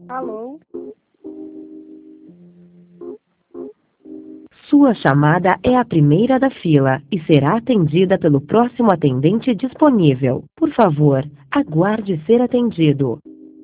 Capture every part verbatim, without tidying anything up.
Alô? Sua chamada é a primeira da fila e será atendida pelo próximo atendente disponível. Por favor, aguarde ser atendido.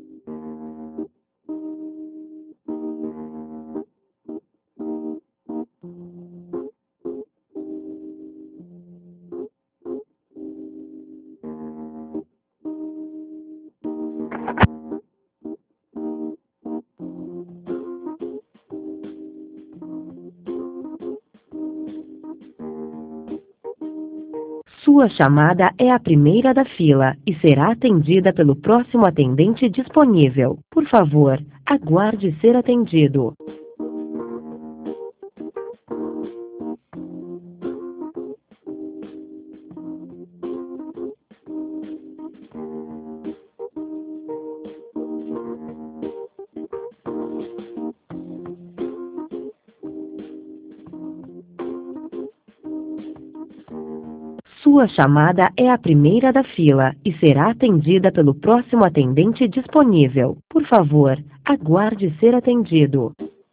Sua chamada é a primeira da fila e será atendida pelo próximo atendente disponível. Por favor, aguarde ser atendido. Sua chamada é a primeira da fila e será atendida pelo próximo atendente disponível. Por favor, aguarde ser atendido.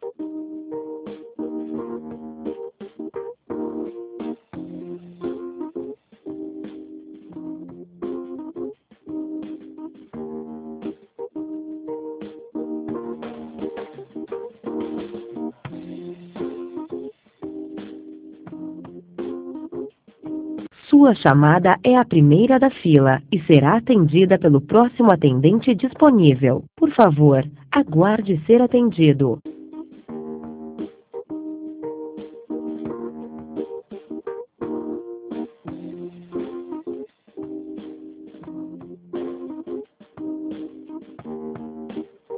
Sua chamada é a primeira da fila e será atendida pelo próximo atendente disponível. Por favor, aguarde ser atendido.